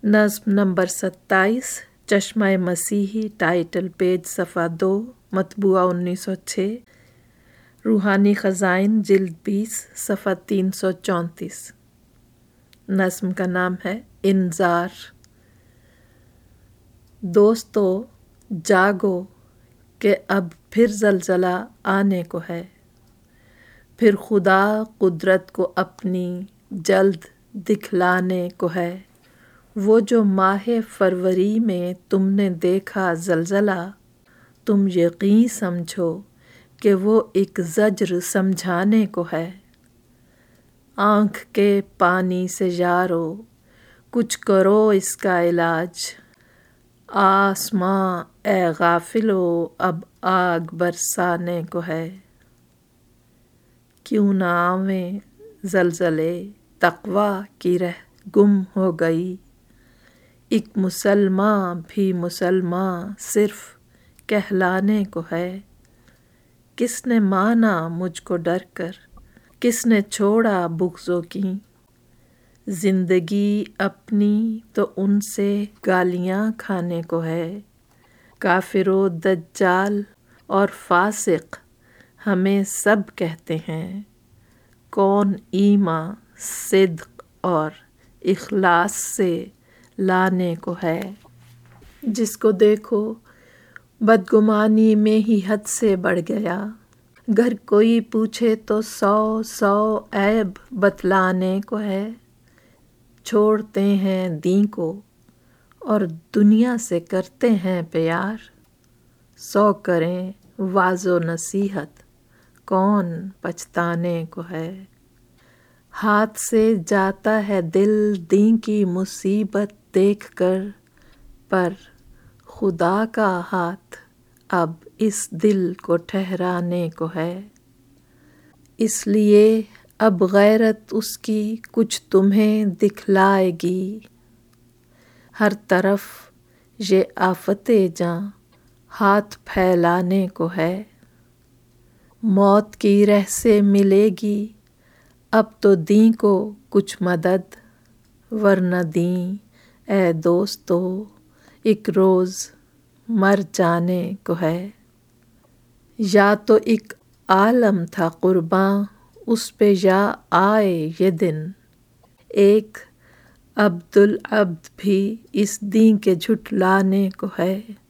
نظم نمبر 27 چشمہ مسیحی، ٹائٹل پیج صفحہ 2، مطبوعہ 1906، روحانی خزائن جلد 20 صفحہ 334۔ نظم کا نام ہے انذار۔ دوستو جاگو کہ اب پھر زلزلہ آنے کو ہے، پھر خدا قدرت کو اپنی جلد دکھلانے کو ہے۔ وہ جو ماہ فروری میں تم نے دیکھا زلزلہ، تم یقین سمجھو کہ وہ ایک زجر سمجھانے کو ہے۔ آنکھ کے پانی سے یارو کچھ کرو اس کا علاج، آسماں اے غافلو اب آگ برسانے کو ہے۔ کیوں نہ آویں زلزلے تقویٰ کی رہ گم ہو گئی، ایک مسلماں بھی مسلماں صرف کہلانے کو ہے۔ کس نے مانا مجھ کو ڈر کر، کس نے چھوڑا بغضوں کی، زندگی اپنی تو ان سے گالیاں کھانے کو ہے۔ کافر و دجال اور فاسق ہمیں سب کہتے ہیں، کون ایماں صدق اور اخلاص سے لانے کو ہے۔ جس کو دیکھو بدگمانی میں ہی حد سے بڑھ گیا، گر کوئی پوچھے تو 100 عیب بتلانے کو ہے۔ چھوڑتے ہیں دین کو اور دنیا سے کرتے ہیں پیار، 100 کریں وعظ و نصیحت کون پچھتانے کو ہے۔ ہاتھ سے جاتا ہے دل دین کی مصیبت دیکھ کر، پر خدا کا ہاتھ اب اس دل کو ٹھہرانے کو ہے۔ اس لیے اب غیرت اس کی کچھ تمہیں دکھلائے گی، ہر طرف یہ آفت جاں ہاتھ پھیلانے کو ہے۔ موت کی رہ سے ملے گی اب تو دین کو کچھ مدد، ورنہ دین اے دوستو ایک روز مر جانے کو ہے۔ یا تو ایک عالم تھا قرباں اس پہ یا آئے یہ دن، ایک عبدالعبد بھی اس دین کے جھٹلانے کو ہے۔